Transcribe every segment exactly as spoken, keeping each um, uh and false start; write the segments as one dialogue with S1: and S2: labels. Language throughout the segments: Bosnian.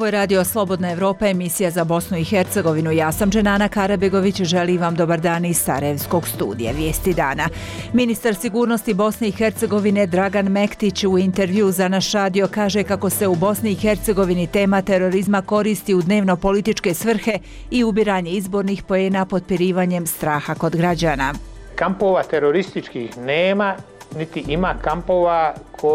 S1: je Radio Slobodna Evropa, emisija za Bosnu i Hercegovinu. Ja sam Dženana Karabegović, želim vam dobar dan iz Sarajevskog studija. Vijesti dana. Ministar sigurnosti Bosne i Hercegovine Dragan Mektić u intervju za naš radio kaže kako se u Bosni i Hercegovini tema terorizma koristi u dnevno političke svrhe i ubiranje izbornih poena potpirivanjem straha kod građana.
S2: Kampova terorističkih nema, niti ima kampova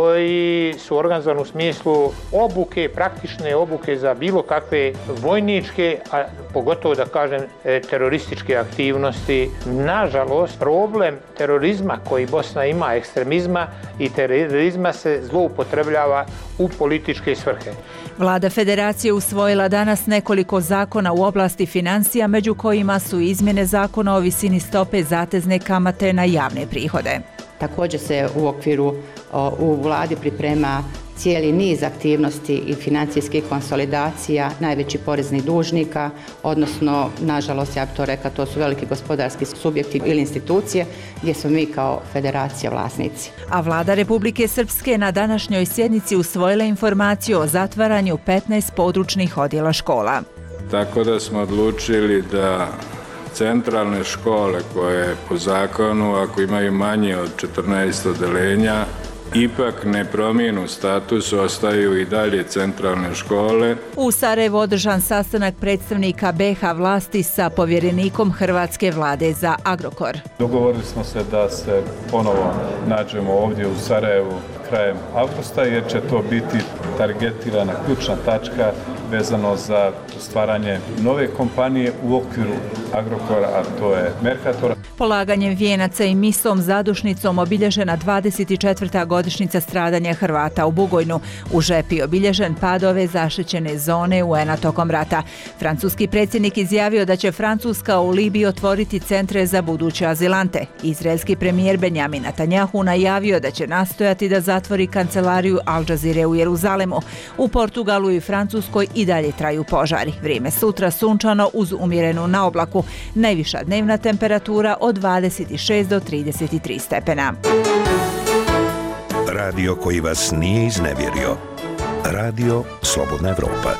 S2: koji su organizovani u smislu obuke, praktične obuke za bilo kakve vojničke, a pogotovo da kažem terorističke aktivnosti. Nažalost, problem terorizma koji Bosna ima, ekstremizma i terorizma se zloupotrebljava u političke svrhe.
S1: Vlada Federacije usvojila danas nekoliko zakona u oblasti financija, među kojima su izmjene zakona o visini stope zatezne kamate na javne prihode.
S3: Također se u okviru u vladi priprema cijeli niz aktivnosti i financijskih konsolidacija najvećih poreznih dužnika, odnosno, nažalost, ja bih to rekla, to su veliki gospodarski subjekti ili institucije gdje smo mi kao federacija vlasnici.
S1: A vlada Republike Srpske na današnjoj sjednici usvojila informaciju o zatvaranju petnaest područnih odjela škola.
S4: Tako da smo odlučili da centralne škole koje po zakonu, ako imaju manje od četrnaest odeljenja, ipak ne promijenu status, ostaju i dalje centralne škole.
S1: U Sarajevu održan sastanak predstavnika be ha vlasti sa povjerenikom hrvatske vlade za Agrokor.
S5: Dogovorili smo se da se ponovo nađemo ovdje u Sarajevu krajem avgusta, jer će to biti targetirana ključna tačka vezano za stvaranje nove kompanije u okviru Agrokora, a to je Mercator.
S1: Polaganjem vijenaca i misom zadušnicom obilježena dvadeset četvrta godišnjica stradanja Hrvata u Bugojnu. U Žepi obilježen pad ove zaštićene zone u en a tokom rata. Francuski predsjednik izjavio da će Francuska u Libiji otvoriti centre za buduće azilante. Izraelski premijer Benjamin Netanjahu najavio da će nastojati da zatvori kancelariju Al Jazeere u Jeruzalemu. U Portugalu i Francuskoj i dalje traju požari. Vrijeme sutra sunčano uz umjerenu na oblaku. Najviša dnevna temperatura od dvadeset šest do trideset tri stepena.
S6: Radio koji vas nije iznevjerio. Radio Slobodna Evropa.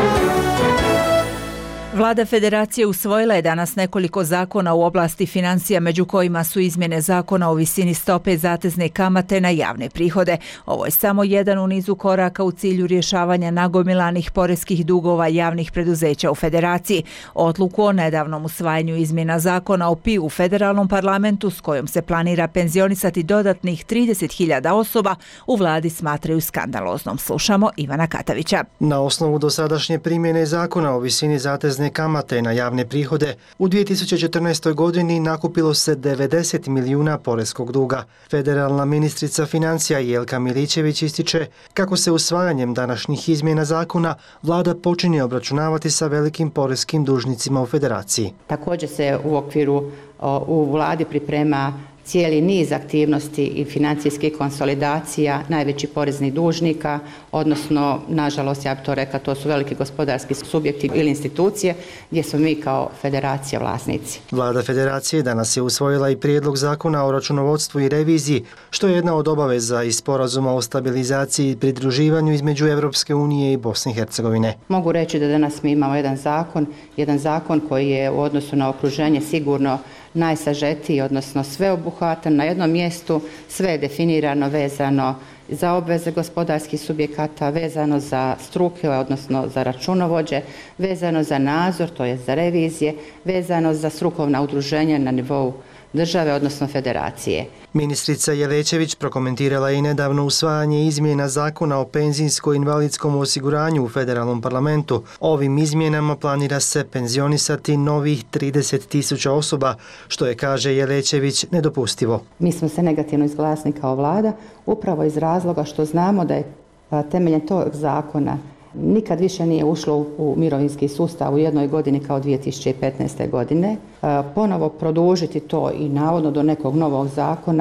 S1: Vlada Federacije usvojila je danas nekoliko zakona u oblasti financija, među kojima su izmjene zakona o visini stope zatezne kamate na javne prihode. Ovo je samo jedan u nizu koraka u cilju rješavanja nagomilanih poreskih dugova javnih preduzeća u Federaciji. Odluku o nedavnom usvajanju izmjena zakona o pe i u u federalnom parlamentu, s kojom se planira penzionisati dodatnih trideset hiljada osoba, u vladi smatraju skandaloznom. Slušamo Ivana Katavića.
S7: Na osnovu dosadašnje primjene zakona o visini zatezne kamate na javne prihode, u dvije tisuće četrnaestoj. godini nakupilo se devedeset milijuna poreskog duga. Federalna ministrica financija Jelka Milićević ističe kako se usvajanjem današnjih izmjena zakona vlada počinje obračunavati sa velikim poreskim dužnicima u Federaciji.
S3: Također se u okviru u vladi priprema cijeli niz aktivnosti i financijskih konsolidacija najvećih poreznih dužnika, odnosno, nažalost, ja bih to rekla, to su veliki gospodarski subjekti ili institucije gdje smo mi kao federacija vlasnici.
S7: Vlada Federacije danas je usvojila i prijedlog zakona o računovodstvu i reviziji, što je jedna od obaveza iz sporazuma o stabilizaciji i pridruživanju između Evropske unije i Bosne i Hercegovine.
S3: Mogu reći da danas mi imamo jedan zakon, jedan zakon koji je u odnosu na okruženje sigurno najsažetiji, odnosno sveobuhvatan. Na jednom mjestu sve je definirano vezano za obveze gospodarskih subjekata, vezano za struke, odnosno za računovođe, vezano za nadzor, to je za revizije, vezano za strukovna udruženja na nivou države, odnosno federacije.
S7: Ministrica Jelečević prokomentirala i nedavno usvajanje izmjena zakona o penzijsko-invalidskom osiguranju u federalnom parlamentu. Ovim izmjenama planira se penzionisati novih trideset tisuća osoba, što je, kaže Jelečević, nedopustivo.
S3: Mi smo se negativno izglasni kao vlada, upravo iz razloga što znamo da je temeljem tog zakona nikad više nije ušlo u mirovinski sustav u jednoj godini kao dvije tisuće petnaeste. godine. Ponovo produžiti to i navodno do nekog novog zakona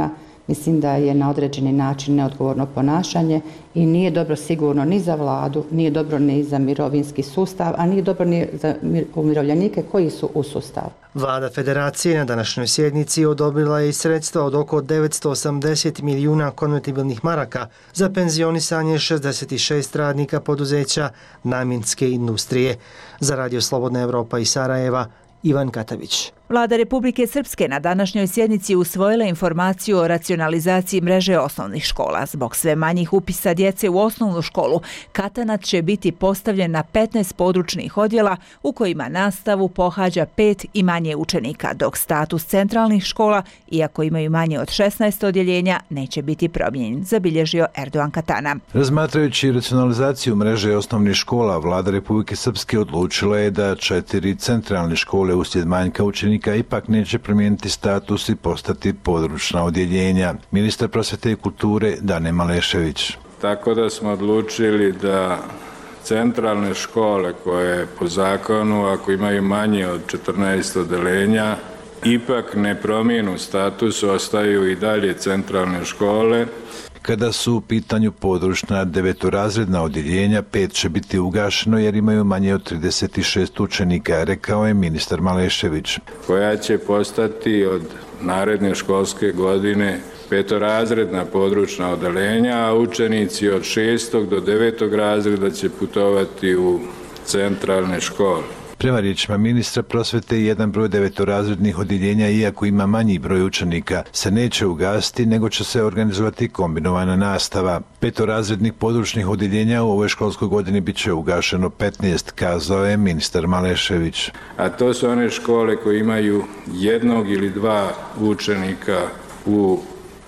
S3: mislim da je na određeni način neodgovorno ponašanje i nije dobro sigurno ni za vladu, nije dobro ni za mirovinski sustav, a nije dobro ni za umirovljenike koji su u sustavu.
S7: Vlada Federacije na današnjoj sjednici odobrila je i sredstva od oko devetsto osamdeset milijuna konvertibilnih maraka za penzionisanje šezdeset šest radnika poduzeća namjenske industrije. Za Radio Slobodna Evropa iz Sarajeva, Ivan Katavić.
S1: Vlada Republike Srpske na današnjoj sjednici usvojila informaciju o racionalizaciji mreže osnovnih škola. Zbog sve manjih upisa djece u osnovnu školu, katanat će biti postavljen na petnaest područnih odjela u kojima nastavu pohađa pet i manje učenika, dok status centralnih škola, iako imaju manje od šesnaest odjeljenja, neće biti promijenjen, zabilježio Erdogan Katana.
S8: Razmatrajući racionalizaciju mreže osnovnih škola, Vlada Republike Srpske odlučila je da četiri centralne škole uslijed manjka učenika ipak neće promijeniti status i postati područna odjeljenja. Ministar prosvete i kulture Dane Malešević.
S4: Tako da smo odlučili da centralne škole koje po zakonu, ako imaju manje od četrnaest odeljenja, ipak ne promijenu status, ostaju i dalje centralne škole.
S8: Kada su u pitanju područna devetorazredna odjeljenja, pet će biti ugašeno jer imaju manje od trideset šest učenika, rekao je ministar Malešević.
S4: Koja će postati od naredne školske godine petorazredna područna odeljenja, a učenici od šestog do devetog razreda će putovati u centralne škole.
S8: Prema riječima ministra prosvete, jedan broj devetorazrednih odjeljenja, iako ima manji broj učenika, se neće ugasiti, nego će se organizovati kombinovana nastava. Petorazrednih područnih odjeljenja u ovoj školskoj godini bit će ugašeno petnaest, kazao je ministar Malešević.
S4: A to su one škole koje imaju jednog ili dva učenika u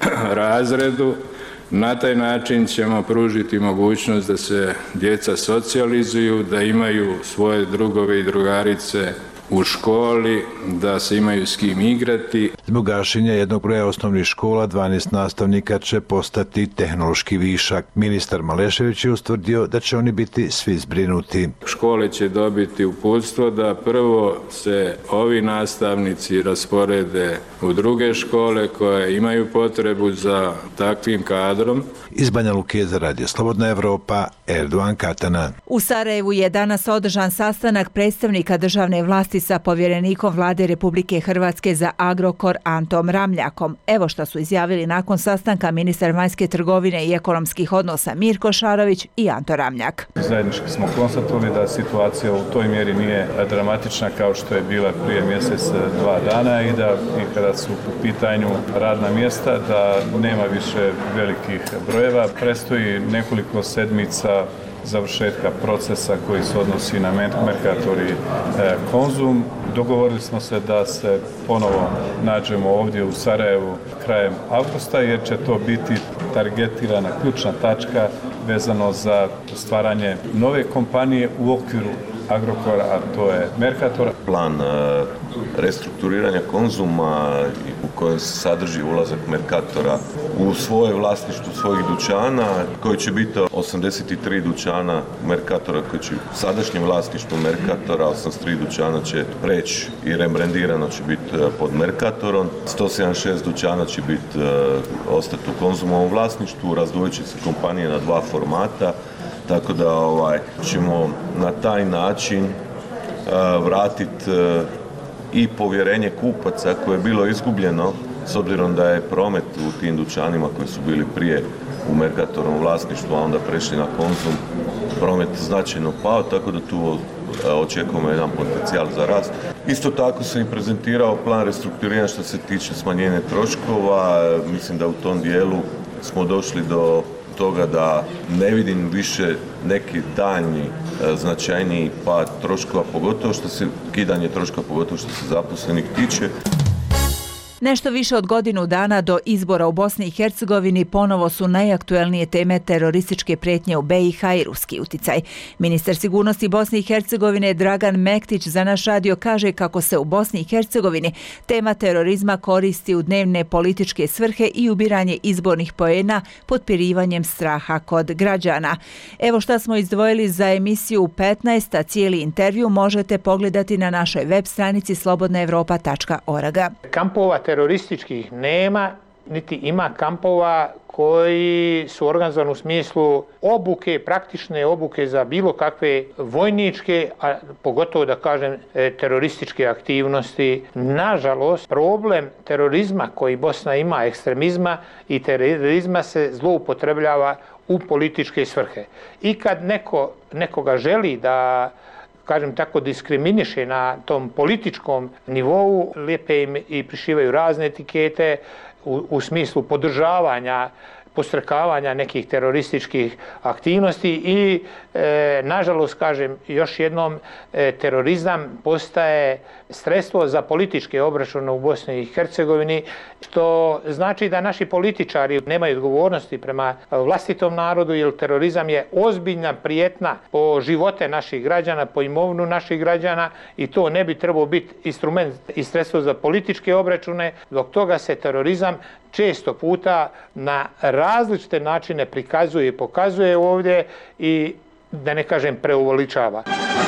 S4: razredu. Na taj način ćemo pružiti mogućnost da se djeca socijalizuju, da imaju svoje drugove i drugarice u školi, da se imaju s kim igrati.
S8: Zbog gašenja jednog broja osnovnih škola, dvanaest nastavnika će postati tehnološki višak. Ministar Malešević je ustvrdio da će oni biti svi zbrinuti.
S4: Škole će dobiti uputstvo da prvo se ovi nastavnici rasporede u druge škole koje imaju potrebu za takvim kadrom.
S8: Iz Banja Luke za Radio Slobodna Evropa, Erdogan Katana.
S1: U Sarajevu je danas održan sastanak predstavnika državne vlasti sa povjerenikom Vlade Republike Hrvatske za Agrokor Antom Ramljakom. Evo što su izjavili nakon sastanka ministar vanjske trgovine i ekonomskih odnosa Mirko Šarović i Anto Ramljak.
S5: Zajednički smo konstatovali da situacija u toj mjeri nije dramatična kao što je bila prije mjesec, dva dana i da i kada su u pitanju radna mjesta da nema više velikih brojeva. Prestoji nekoliko sedmica završetka procesa koji se odnosi na Mercator i Konzum. Dogovorili smo se da se ponovo nađemo ovdje u Sarajevu krajem avgusta jer će to biti targetirana ključna tačka vezano za stvaranje nove kompanije u okviru Agrokora, a to je Mercator.
S9: Plan restrukturiranja Konzuma u kojem se sadrži ulazak Mercatora u svoje vlasništvo svojih dućana, koji će biti osamdeset tri dućana Mercatora koji će u sadašnjem vlasništvu Mercatora, osamdeset tri dućana će preći i rebrandirano će biti pod Mercatorom, sto sedamdeset šest dućana će biti ostati u Konzumovom vlasništvu, razdvojit će se kompanije na dva formata, tako da ovaj, ćemo na taj način uh, vratiti uh, i povjerenje kupaca koje je bilo izgubljeno s obzirom da je promet u tim dućanima koji su bili prije u Mercatorom vlasništvu, a onda prešli na Konzum, promet značajno pao, tako da tu uh, očekujemo jedan potencijal za rast. Isto tako sam i prezentirao plan restrukturiranja što se tiče smanjenja troškova. Mislim da u tom dijelu smo došli do toga da ne vidim više neki daljnji značajniji pad troškova, pogotovo što se kidanje troškova, pogotovo što se zaposlenih tiče.
S1: Nešto više od godinu dana do izbora u Bosni i Hercegovini ponovo su najaktuelnije teme terorističke prijetnje u B i H i ruski uticaj. Ministar sigurnosti Bosne i Hercegovine Dragan Mektić za naš radio kaže kako se u Bosni i Hercegovini tema terorizma koristi u dnevne političke svrhe i ubiranje izbornih poena potpirivanjem straha kod građana. Evo šta smo izdvojili za emisiju petnaest, a cijeli intervju možete pogledati na našoj web stranici slobodna evropa tačka org.
S2: Kampova terorističkih nema, niti ima kampova koji su organizovani u smislu obuke, praktične obuke za bilo kakve vojničke, a pogotovo da kažem terorističke aktivnosti. Nažalost, problem terorizma koji Bosna ima, ekstremizma i terorizma se zloupotrebljava u političke svrhe. I kad neko, nekoga želi da, kažem tako, diskriminiše na tom političkom nivou, lijepe im i prišivaju razne etikete u, u smislu podržavanja, postrkavanja nekih terorističkih aktivnosti i e, nažalost, kažem još jednom, e, terorizam postaje sredstvo za političke obračune u Bosni i Hercegovini, što znači da naši političari nemaju odgovornosti prema vlastitom narodu, jer terorizam je ozbiljna prijetna po živote naših građana, po imovinu naših građana i to ne bi trebao biti instrument i sredstvo za političke obračune. Zbog toga se terorizam često puta na različite načine prikazuje i pokazuje ovdje i, da ne kažem, preuveličava.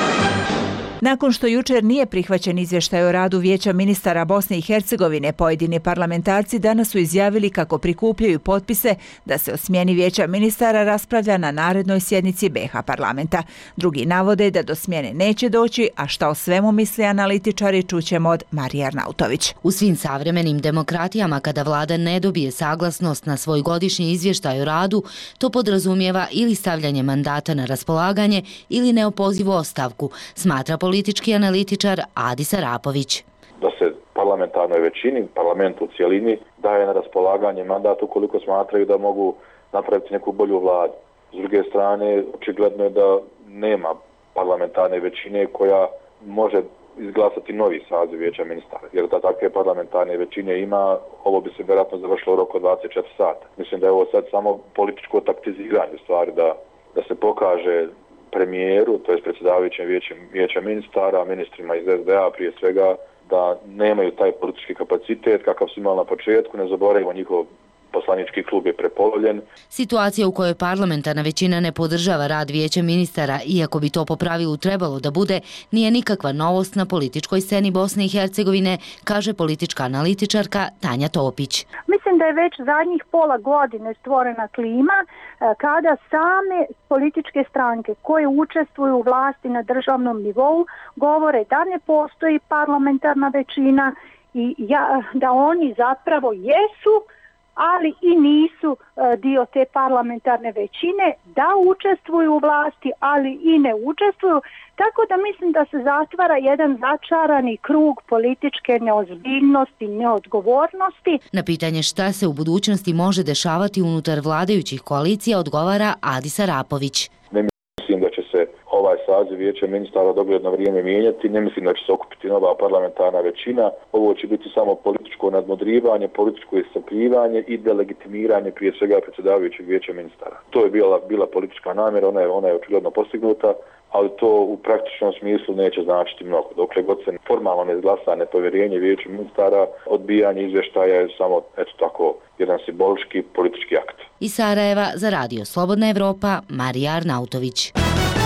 S1: Nakon što jučer nije prihvaćen izvještaj o radu Vijeća ministara Bosne i Hercegovine, pojedini parlamentarci danas su izjavili kako prikupljaju potpise da se o smjeni Vijeća ministara raspravlja na narednoj sjednici B iH parlamenta. Drugi navode da do smjene neće doći, a šta o svemu misle analitičari čućemo od Marije Arnautović.
S10: U svim savremenim demokratijama kada vlada ne dobije saglasnost na svoj godišnji izvještaj o radu, to podrazumijeva ili stavljanje mandata na raspolaganje ili neopozivu ostavku, smatra politički analitičar Adis Arapović.
S11: Da se parlamentarnoj većini, parlamentu u cijelini, daje na raspolaganje mandat ukoliko smatraju da mogu napraviti neku bolju vladu. S druge strane, očigledno je da nema parlamentarne većine koja može izglasati novi saziv Vijeća ministara. Jer da takve parlamentarne većine ima, ovo bi se vjerojatno završilo u roku dvadeset četiri sata. Mislim da je ovo sad samo političko taktiziranje stvari, da, da se pokaže premijeru, to je predsjedavajućem vijeća ministara, ministrima iz S D A prije svega, da nemaju taj politički kapacitet kakav su imali na početku, ne zaboravimo, njihov poslanički klub je prepolovljen.
S10: Situacija u kojoj parlamentarna većina ne podržava rad Vijeća ministara, iako bi to po pravilu trebalo da bude, nije nikakva novost na političkoj sceni Bosne i Hercegovine, kaže politička analitičarka Tanja Topić.
S12: Mislim da je već zadnjih pola godine stvorena klima kada same političke stranke koje učestvuju u vlasti na državnom nivou govore da ne postoji parlamentarna većina i ja, da oni zapravo jesu, ali i nisu dio te parlamentarne većine, da učestvuju u vlasti, ali i ne učestvuju. Tako da mislim da se zatvara jedan začarani krug političke neozbiljnosti, neodgovornosti.
S10: Na pitanje šta se u budućnosti može dešavati unutar vladajućih koalicija odgovara Adis Arapović.
S11: Ne mislim da će se ovaj saziv Vijeća ministara dogledno vrijeme mijenjati, ne mislim da će se okupiti nova parlamentarna većina. Ovo će biti samo političko nadmudrivanje, političko iscrpljivanje i delegitimiranje prije svega predsjedavajućeg Vijeća ministara. To je bila, bila politička namjera, ona je, ona je očigledno postignuta, ali to u praktičnom smislu neće značiti mnogo. Dokle god se formalno ne izglasa nepovjerenje Vijeću ministara, odbijanje izvještaja je samo, eto tako, jedan simbolički politički akt.
S10: Iz Sarajeva za Radio Slobodna Evropa, Marija Arnautović.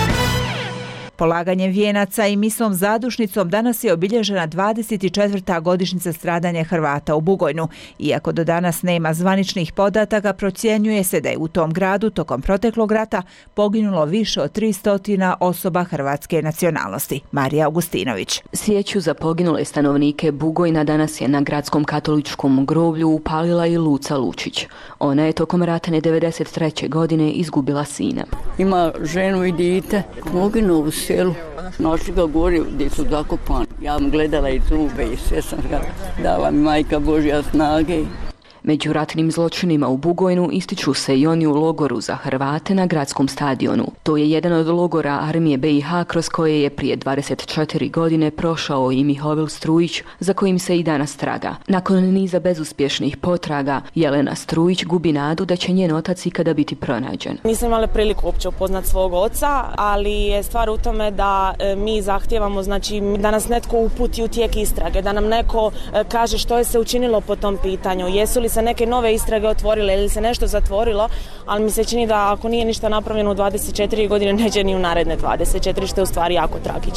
S1: Polaganjem vijenaca i misom zadušnicom danas je obilježena dvadeset četvrta godišnjica stradanja Hrvata u Bugojnu. Iako do danas nema zvaničnih podataka, procjenjuje se da je u tom gradu tokom proteklog rata poginulo više od tristo osoba hrvatske nacionalnosti. Marija Augustinović.
S13: Svijeću za poginule stanovnike Bugojna danas je na gradskom katoličkom groblju upalila i Luca Lučić. Ona je tokom ratne devedeset treće godine izgubila sina.
S14: Ima ženu i dijete, poginuo u selu, našli ga gore gdje su zakopani. Ja vam gledala i zube i sve sam ga dala mi majka Božja snage.
S13: Među ratnim zločinima u Bugojnu ističu se i oni u logoru za Hrvate na gradskom stadionu. To je jedan od logora armije B iH kroz koje je prije dvadeset četiri godine prošao i Mihovil Strujić, za kojim se i danas traga. Nakon niza bezuspješnih potraga, Jelena Strujić gubi nadu da će njen otac ikada biti pronađen.
S15: Nisam imala priliku uopće upoznati svog oca, ali je stvar u tome da mi zahtijevamo, znači, da nas netko uputi u tijek istrage, da nam neko kaže što je se učinilo po tom pitanju, jesu li se neke nove istrage otvorile ili se nešto zatvorilo, ali mi se čini da ako nije ništa napravljeno u dvadeset četiri godine, neće ni u naredne dvadeset četiri, što je u stvari jako tragično.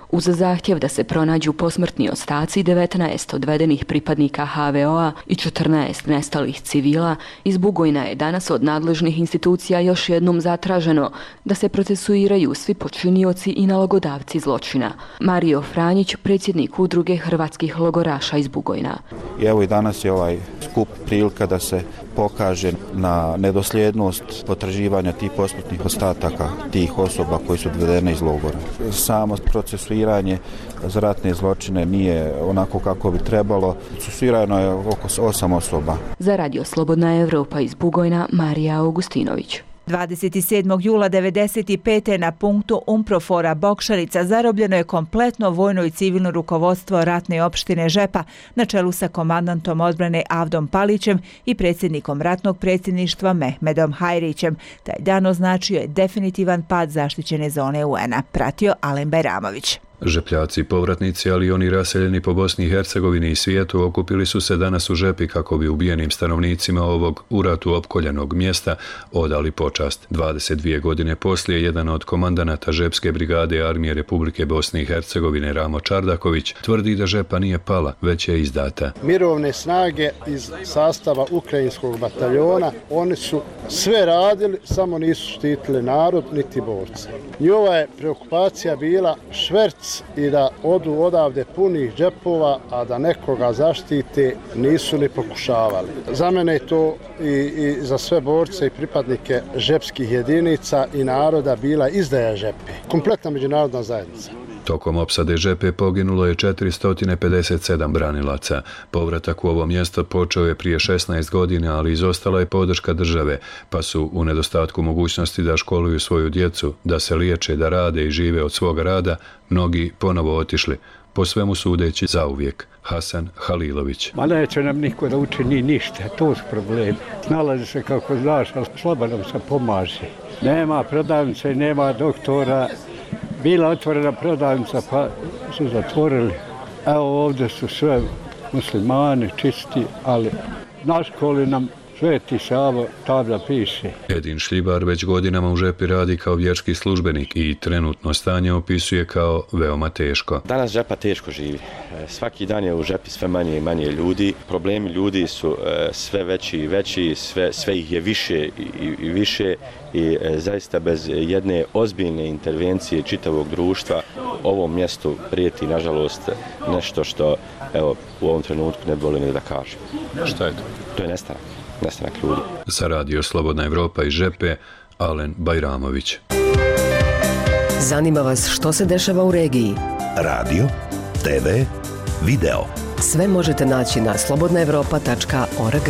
S13: Uz zahtjev da se pronađu posmrtni ostaci devetnaest odvedenih pripadnika ha ve o-a i četrnaest nestalih civila, iz Bugojna je danas od nadležnih institucija još jednom zatraženo da se procesuiraju svi počinioci i nalogodavci zločina. Mario Franjić, predsjednik udruge hrvatskih logoraša iz Bugojna.
S16: I evo i danas je ovaj skup prilika da se pokaže na nedosljednost potraživanja tih posmrtnih ostataka tih osoba koji su odvedene iz logora. Samo procesuiranje za ratne zločine nije onako kako bi trebalo. Procesuirano je oko osam osoba.
S13: Za Radio Slobodna Evropa iz Bugojna, Marija Augustinović.
S1: dvadeset sedmog jula devedeset pete. na punktu Umprofora Bokšarica zarobljeno je kompletno vojno i civilno rukovodstvo ratne opštine Žepa na čelu sa komandantom odbrane Avdom Palićem i predsjednikom ratnog predsjedništva Mehmedom Hajrićem. Taj dan označio je definitivan pad zaštićene zone u en a. Pratio Alen Bajramović.
S17: Žepljaci povratnici, ali i oni raseljeni po Bosni i Hercegovini i svijetu okupili su se danas u Žepi kako bi ubijenim stanovnicima ovog u ratu opkoljenog mjesta odali počast. dvadeset dvije godine poslije, jedan od komandanata Žepske brigade Armije Republike Bosne i Hercegovine, Ramo Čardaković, tvrdi da Žepa nije pala, već je izdata.
S18: Mirovne snage iz sastava ukrajinskog bataljona, oni su sve radili, samo nisu štitili narod niti borce. Njova je preokupacija bila šverc i da odu odavde punih džepova, a da nekoga zaštite nisu ni pokušavali. Za mene je to i, i za sve borce i pripadnike žepskih jedinica i naroda bila izdaja Žepe. Kompletna međunarodna zajednica.
S17: Tokom opsade Žepe poginulo je četiristo pedeset sedam branilaca. Povratak u ovo mjesto počeo je prije šesnaest godina, ali izostala je podrška države, pa su u nedostatku mogućnosti da školuju svoju djecu, da se liječe, da rade i žive od svoga rada, mnogi ponovo otišli, po svemu sudeći zauvijek. Hasan Halilović.
S19: Ma neće nam niko da učini ništa, to su problemi. Nalazi se kako znaš, ali slabo nam se pomaže. Nema prodavnice, nema doktora. Bila otvorena prodavnica, pa su zatvorili. Evo ovdje su sve muslimani, čisti, ali na školi nam Sveti Savo tabla piše.
S17: Edin Šljibar već godinama u Žepi radi kao vjerski službenik i trenutno stanje opisuje kao veoma teško.
S20: Danas Žepa teško živi. Svaki dan je u Žepi sve manje i manje ljudi. Problemi ljudi su sve veći i veći, sve, sve ih je više i, i više i zaista bez jedne ozbiljne intervencije čitavog društva ovom mjestu prijeti, nažalost, nešto što evo, u ovom trenutku ne boli ni da kažem.
S17: Šta je to?
S20: To je nestanak. nestanak ljudi.
S17: Za Radio Slobodna Evropa i Žepe, Alen Bajramović.
S21: Zanima vas što se dešava u regiji?
S6: Radio, te ve, video.
S21: Sve možete naći na slobodna evropa tačka org.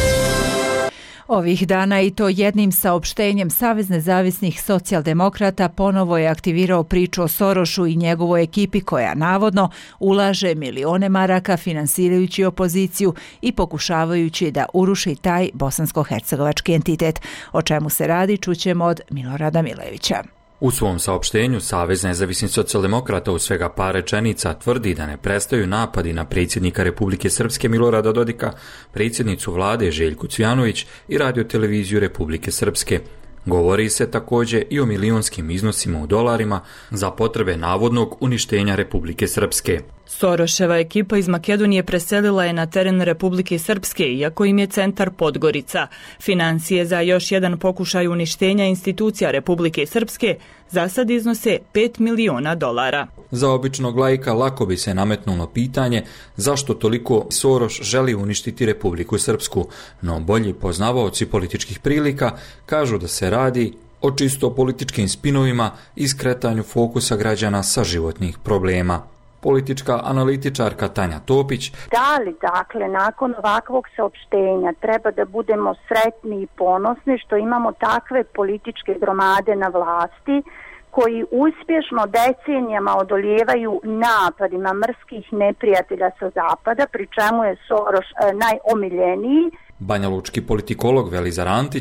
S1: Ovih dana i to jednim saopštenjem Savez nezavisnih socijaldemokrata ponovo je aktivirao priču o Sorošu i njegovoj ekipi koja navodno ulaže milione maraka finansirajući opoziciju i pokušavajući da uruši taj bosansko-hercegovački entitet. O čemu se radi čućemo od Milorada Milevića.
S22: U svom saopštenju Savez nezavisnih socijaldemokrata u svega par rečenica tvrdi da ne prestaju napadi na predsjednika Republike Srpske Milorada Dodika, predsjednicu vlade Željku Cvijanović i radioteleviziju Republike Srpske. Govori se također i o milionskim iznosima u dolarima za potrebe navodnog uništenja Republike Srpske.
S23: Soroševa ekipa iz Makedonije preselila je na teren Republike Srpske, iako im je centar Podgorica. Financije za još jedan pokušaj uništenja institucija Republike Srpske za sad iznose pet miliona dolara.
S22: Za običnog laika lako bi se nametnulo pitanje zašto toliko Soroš želi uništiti Republiku Srpsku, no bolji poznavaoci političkih prilika kažu da se radi o čisto političkim spinovima i skretanju fokusa građana sa životnih problema. Politička analitičarka Tanja Topić.
S12: Da li, dakle, nakon ovakvog saopštenja treba da budemo sretni i ponosni što imamo takve političke gromade na vlasti koji uspješno decenijama odolijevaju napadima mrskih neprijatelja sa zapada, pri čemu je Soroš e, najomiljeniji.
S22: Banjalučki politikolog Velizar Antić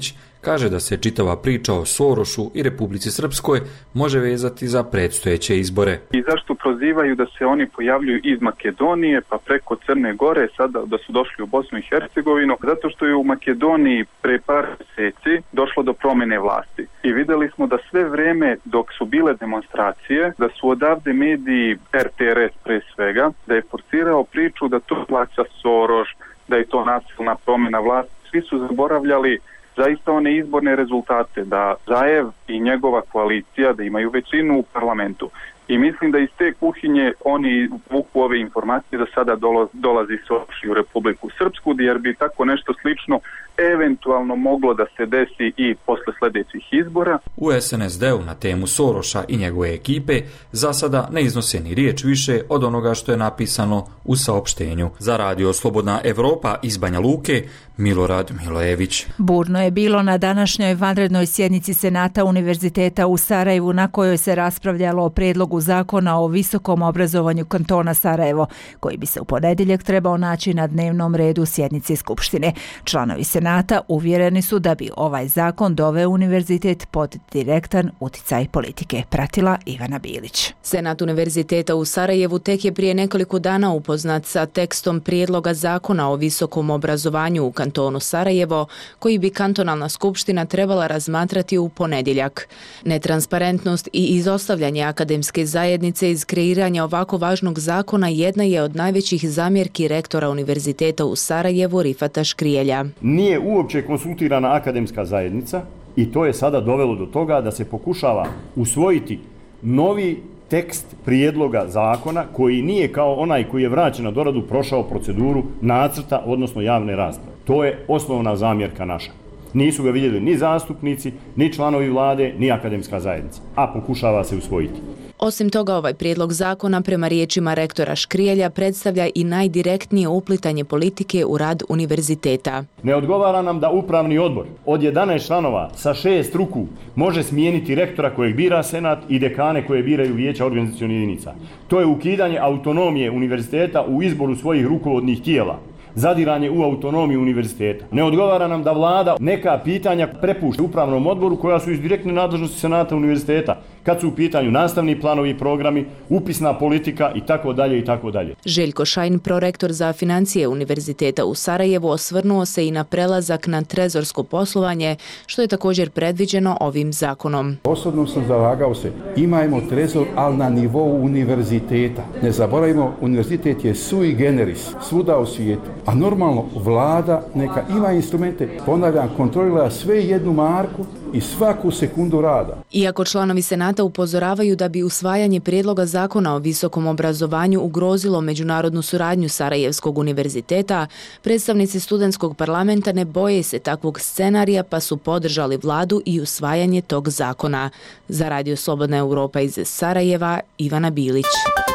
S22: kaže da se čitava priča o Sorošu i Republici Srpskoj može vezati za predstojeće izbore.
S3: I zašto prozivaju da se oni pojavljuju iz Makedonije pa preko Crne Gore, sada da su došli u Bosnu i Hercegovinu? Zato što je u Makedoniji pre par mjeseci došlo do promjene vlasti. I vidjeli smo da sve vrijeme dok su bile demonstracije, da su odavde mediji, R T R S pre svega, da je forcirao priču da to plaća Soroš, da je to nasilna promjena vlasti. Svi su zaboravljali zaista one izborne rezultate, da Zaev i njegova koalicija da imaju većinu u parlamentu. I mislim da iz te kuhinje oni vuku ove informacije da sada dolazi Soroš u Republiku Srpsku, jer bi tako nešto slično eventualno moglo da se desi i posle sljedećih izbora.
S22: U S N S D-u na temu Soroša i njegove ekipe za sada ne iznose ni riječ više od onoga što je napisano u saopštenju. Za Radio Slobodna Evropa iz Banja Luke, Milorad Milojević.
S1: Burno je bilo na današnjoj vanrednoj sjednici Senata Univerziteta u Sarajevu, na kojoj se raspravljalo o prijedlogu zakona o visokom obrazovanju kantona Sarajevo, koji bi se u ponedjeljak trebao naći na dnevnom redu sjednice Skupštine. Članovi Senata uvjereni su da bi ovaj zakon doveo univerzitet pod direktan uticaj politike. Pratila Ivana Bilić.
S4: Senat Univerziteta u Sarajevu tek je prije nekoliko dana upoznat sa tekstom prijedloga zakona o visokom obrazovanju u kantonu Sarajevo, koji bi kantonalna skupština trebala razmatrati u ponedjeljak. Netransparentnost i izostavljanje akademske zajednice iz kreiranja ovako važnog zakona jedna je od najvećih zamjerki rektora Univerziteta u Sarajevu Rifata Škrijelja.
S7: Nije uopće konsultirana akademska zajednica i to je sada dovelo do toga da se pokušava usvojiti novi tekst prijedloga zakona koji nije kao onaj koji je vraćen na doradu prošao proceduru nacrta, odnosno javne rasprave. To je osnovna zamjerka naša. Nisu ga vidjeli ni zastupnici, ni članovi vlade, ni akademska zajednica, a pokušava se usvojiti.
S4: Osim toga, ovaj prijedlog zakona prema riječima rektora Škrijelja predstavlja i najdirektnije uplitanje politike u rad univerziteta.
S7: Ne odgovara nam da upravni odbor od jedanaest članova sa šest ruku može smijeniti rektora kojeg bira senat i dekane koje biraju vijeća organizacionih jedinica. To je ukidanje autonomije univerziteta u izboru svojih rukovodnih tijela. Zadiranje u autonomiju univerziteta. Ne odgovara nam da vlada neka pitanja prepušta upravnom odboru koja su iz direktne nadležnosti senata univerziteta, kad su u pitanju nastavni planovi i programi, upisna politika i tako dalje i tako dalje.
S4: Željko Šajn, prorektor za financije Univerziteta u Sarajevu, osvrnuo se i na prelazak na trezorsko poslovanje, što je također predviđeno ovim zakonom.
S24: Osobno sam zalagao se, imajmo trezor, ali na nivou univerziteta. Ne zaboravimo, univerzitet je sui generis, svuda u svijetu. A normalno, vlada neka ima instrumente, ponavljam, kontrolira sve jednu marku i svaku sekundu rada.
S4: Iako članovi Senata upozoravaju da bi usvajanje prijedloga zakona o visokom obrazovanju ugrozilo međunarodnu suradnju Sarajevskog univerziteta, predstavnici studentskog parlamenta ne boje se takvog scenarija pa su podržali vladu i usvajanje tog zakona. Za Radio Slobodna Evropa iz Sarajeva, Ivana Bilić.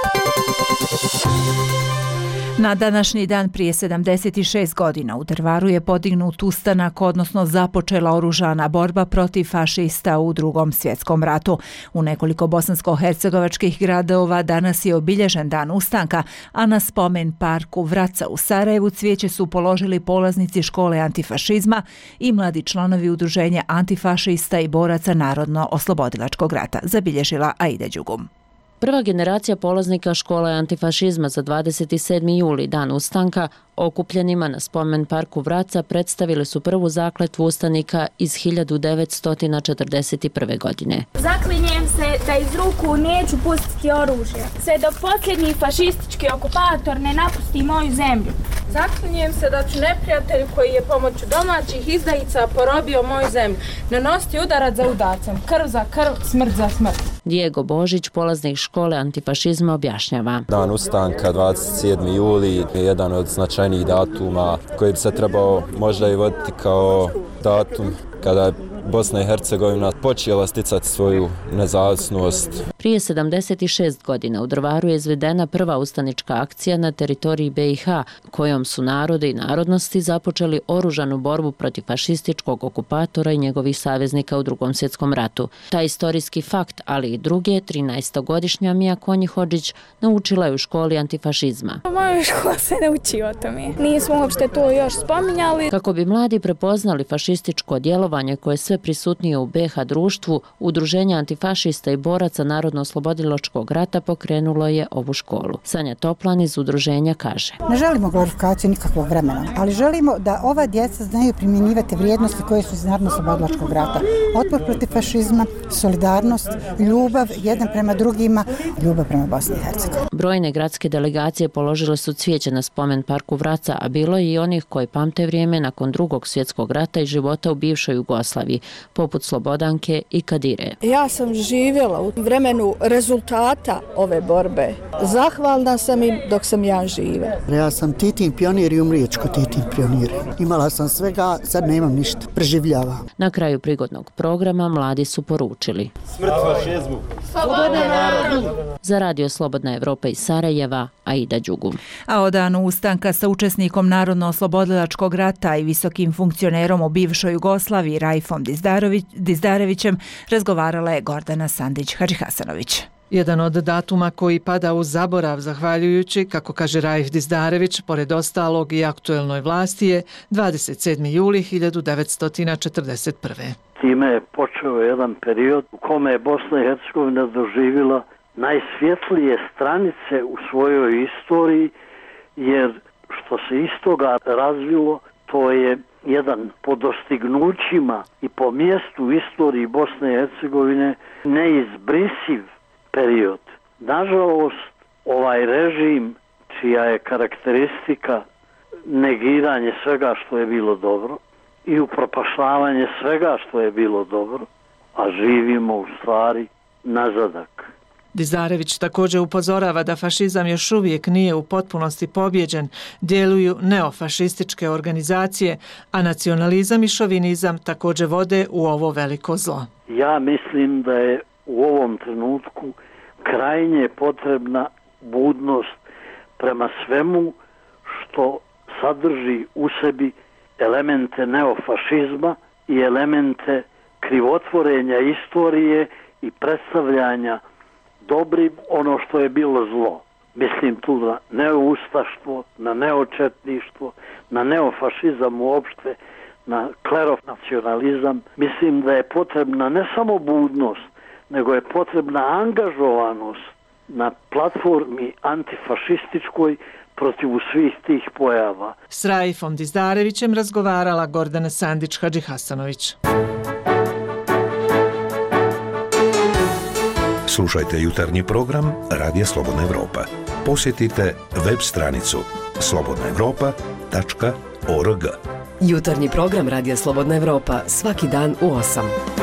S1: Na današnji dan prije sedamdeset šest godina u Drvaru je podignut ustanak, odnosno započela oružana borba protiv fašista u Drugom svjetskom ratu. U nekoliko bosansko-hercegovačkih gradova danas je obilježen dan ustanka, a na spomen parku Vraca u Sarajevu cvijeće su položili polaznici škole antifašizma i mladi članovi udruženja antifašista i boraca Narodno-oslobodilačkog rata, zabilježila Aida Đugum.
S25: Prva generacija polaznika škole antifašizma za dvadeset sedmi juli, dan ustanka, okupljenima na spomen parku Vraca predstavili su prvu zakletvu ustanika iz hiljadu devetsto četrdeset prve. godine.
S26: Zaklinjem se da iz ruku neću pustiti oružje, sve dok posljednji fašistički okupator ne napusti moju zemlju.
S27: Zaklinjem se da ću neprijatelju koji je pomoću domaćih izdajica porobio moju zemlju nanositi udarac za udarcem, krv za krv, smrt za smrt.
S25: Diego Božić, polaznik škole antifašizma, objašnjava.
S28: Dan ustanka dvadeset sedmi juli je jedan od značajnijih datuma koji bi se trebao možda i voditi kao datum kada je Bosna i Hercegovina počela sticati svoju nezavisnost.
S25: Prije sedamdeset šest godina u Drvaru je izvedena prva ustanička akcija na teritoriji B i H, kojom su narode i narodnosti započeli oružanu borbu protiv fašističkog okupatora i njegovih saveznika u Drugom svjetskom ratu. Taj istorijski fakt, ali i druge, trinaestogodišnja Mija Konji-Hodžić naučila je u školi antifašizma.
S26: Moja škola se ne uči o tome. Nismo uopšte to još spominjali.
S25: Kako bi mladi prepoznali fašističko djelovanje koje je sve prisutnije u B i H društvu, Udruženje antifašista i boraca Narodno-oslobodilačkog rata pokrenulo je ovu školu. Sanja Toplan iz udruženja kaže:
S2: Ne želimo glorifikaciju nikakvog vremena, ali želimo da ova djeca znaju primjenjivati vrijednosti koje su iz Narodno-oslobodilačkog rata. Otpor protiv fašizma, solidarnost, ljubav jedan prema drugima, ljubav prema Bosni i Hercegovini.
S25: Brojne gradske delegacije položile su cvijeće na spomen parku Vraca, a bilo je i onih koji pamte vrijeme nakon Drugog svjetskog rata i života u bivšoj Jugoslaviji, poput Slobodanke i Kadire.
S5: Ja sam živjela u vremenu rezultata ove borbe. Zahvalna sam im dok sam ja živa.
S8: Ja sam Titin pionir i umrijet ću ko Titin pionir. Imala sam svega, sad nemam ništa. Preživljavam.
S25: Na kraju prigodnog programa mladi su poručili:
S8: Smrt fašizmu!
S5: Slobodna narodu!
S25: Za Radio Slobodna Evropa iz Sarajeva, Aida Đugu.
S1: A o danu ustanka sa učesnikom Narodno-oslobodilačkog rata i visokim funkcionerom u bivšoj Jugoslaviji Raifom Dizdarevićem razgovarala je Gordana Sandić-Hadžihasanović.
S9: Jedan od datuma koji pada u zaborav zahvaljujući, kako kaže Raif Dizdarević, pored ostalog i aktuelnoj vlasti je dvadeset sedmi juli hiljadu devetsto četrdeset prve.
S10: Time je počeo jedan period u kome je Bosna i Hercegovina doživjela najsvjetlije stranice u svojoj istoriji, jer što se iz toga razvilo, to je jedan po dostignućima i po mjestu u istoriji Bosne i Hercegovine neizbrisiv period. Nažalost, ovaj režim, čija je karakteristika negiranje svega što je bilo dobro i upropaštavanje svega što je bilo dobro, a živimo u stvari nazadak.
S9: Dizdarević također upozorava da fašizam još uvijek nije u potpunosti pobjeđen, djeluju neofašističke organizacije, a nacionalizam i šovinizam također vode u ovo veliko zlo.
S10: Ja mislim da je u ovom trenutku krajnje potrebna budnost prema svemu što sadrži u sebi elemente neofašizma i elemente krivotvorenja istorije i predstavljanja dobrim ono što je bilo zlo. Mislim tu na neoustaštvo, na neočetništvo, na neofašizam uopšte, na kleronacionalizam. Mislim da je potrebna ne samo budnost, nego je potrebna angažovanost na platformi antifašističkoj protiv svih tih pojava.
S9: S Raifom Dizdarevićem razgovarala Gordana Sandić-Hadžihasanović.
S6: Slušajte jutarnji program Radija Slobodna Evropa. Posjetite web stranicu slobodna evropa tačka org.
S21: Jutarnji program Radija Slobodna Evropa svaki dan u osam.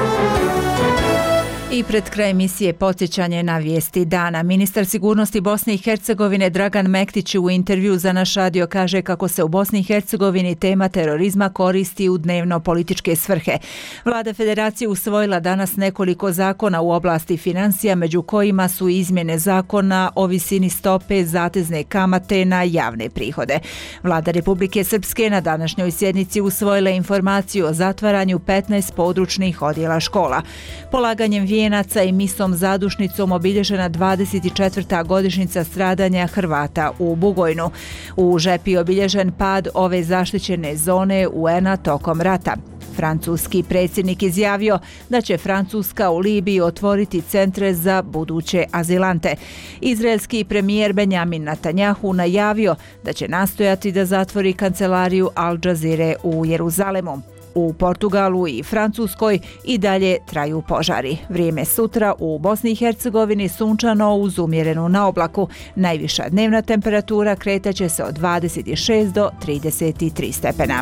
S1: I pred kraj emisije podsjećanje na vijesti dana. Ministar sigurnosti Bosne i Hercegovine Dragan Mektić u intervju za naš radio kaže kako se u Bosni i Hercegovini tema terorizma koristi u dnevno političke svrhe. Vlada Federacije usvojila danas nekoliko zakona u oblasti financija, među kojima su izmjene zakona o visini stope zatezne kamate na javne prihode. Vlada Republike Srpske na današnjoj sjednici usvojila informaciju o zatvaranju petnaest područnih odjela škola. Polaganjem vijenaca i misom zadušnicom obilježena dvadeset četvrta godišnjica stradanja Hrvata u Bugojnu. U Žepi obilježen pad ove zaštićene zone U N A tokom rata. Francuski predsjednik izjavio da će Francuska u Libiji otvoriti centre za buduće azilante. Izraelski premijer Benjamin Netanjahu najavio da će nastojati da zatvori kancelariju Al Jazeere u Jeruzalemu. U Portugalu i Francuskoj i dalje traju požari. Vrijeme sutra u Bosni i Hercegovini sunčano uz umjerenu na oblaku. Najviša dnevna temperatura kretaće se od dvadeset šest do trideset tri stepena.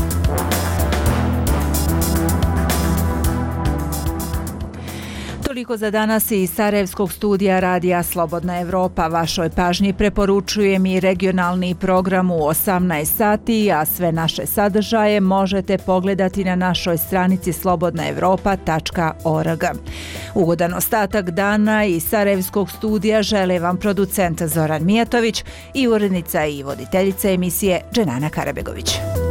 S1: Toliko Toliko za danas iz Sarajevskog studija Radija Slobodna Evropa. Vašoj pažnji preporučujem i regionalni program u osamnaest sati, a sve naše sadržaje možete pogledati na našoj stranici slobodna evropa tačka org. Ugodan ostatak dana iz Sarajevskog studija žele vam producent Zoran Mijatović i urednica i voditeljica emisije Dženana Karabegović.